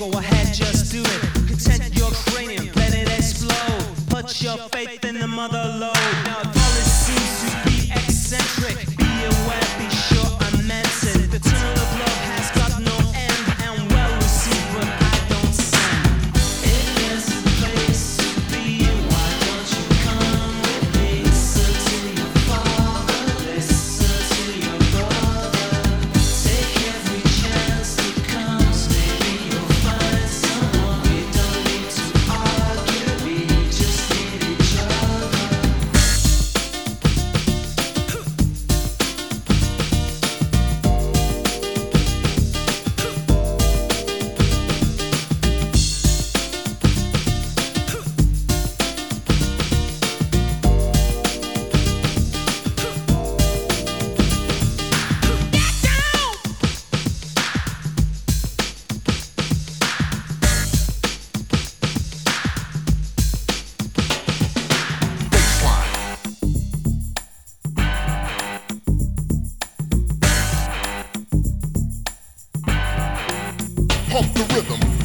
go ahead, just do it. Content your cranium, let it explode. Put your faith in the mother load. Now if all this seems to be eccentric, be aware, be sure I meant it. The tunnel of love has got no end, and well received what I don't send. If there's a place to be, why don't you come with me? Listen to your father, listen to your brother. Take every chance that comes, maybe you'll find someone. We don't need to argue, we just need each other. Pump the rhythm.